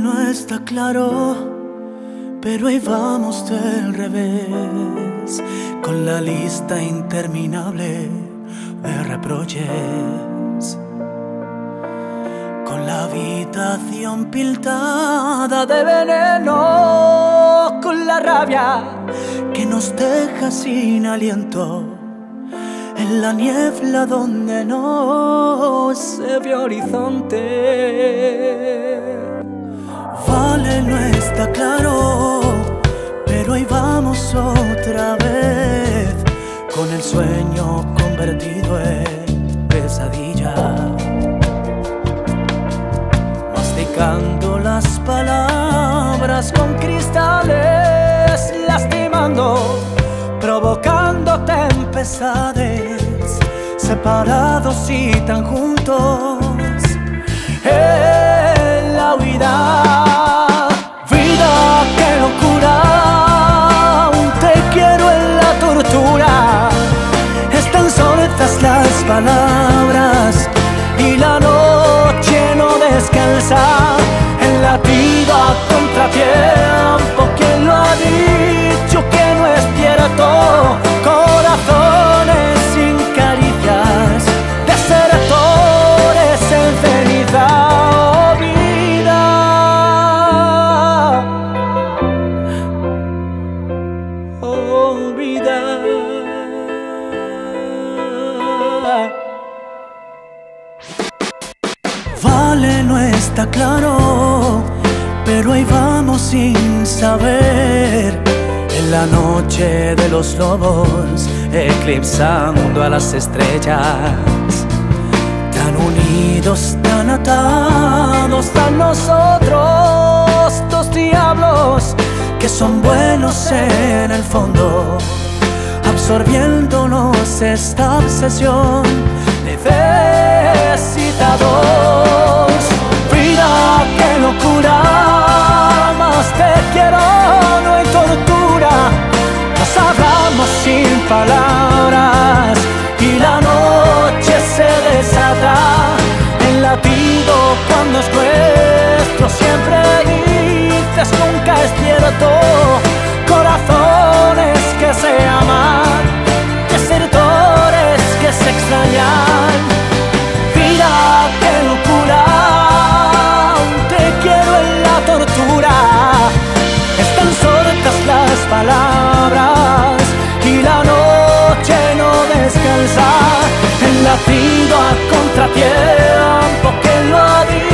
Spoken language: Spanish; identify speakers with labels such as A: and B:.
A: no está claro, pero ahí vamos del revés, con la lista interminable de reproches, con la habitación pintada de veneno, con la rabia que nos deja sin aliento, en la niebla donde no se ve horizonte. Vale, no está claro, pero ahí vamos otra vez, con el sueño convertido en pesadilla, masticando las palabras con cristales, lastimando, provocando tempestades, separados y tan juntos en la huida. Vida, qué locura, aún te quiero en la tortura. Están sordas las palabras y la noche no descansa, el latido a contratiempo. ¿Quién lo ha dicho que no es cierto? Corazones sin caricias, desertores en ceniza. Oh, vida, oh, vida. Vale, no está claro, pero ahí vamos sin saber, en la noche de los lobos, eclipsando a las estrellas, tan unidos, tan atados a nosotros, dos diablos que son buenos en el fondo, absorbiéndonos esta obsesión, necesitados. Vida, qué locura, más te quiero, no hay tortura. Nos hablamos sin palabras y la noche se desata, el latido cuando es nuestro. Siempre dices nunca es cierto, corazones que se aman, desertores que se extrañan. Vida, qué locura, aún te quiero en la tortura. Están sordas las palabras y la noche no descansa, el latido a contratiempo. ¿Quién lo ha dicho?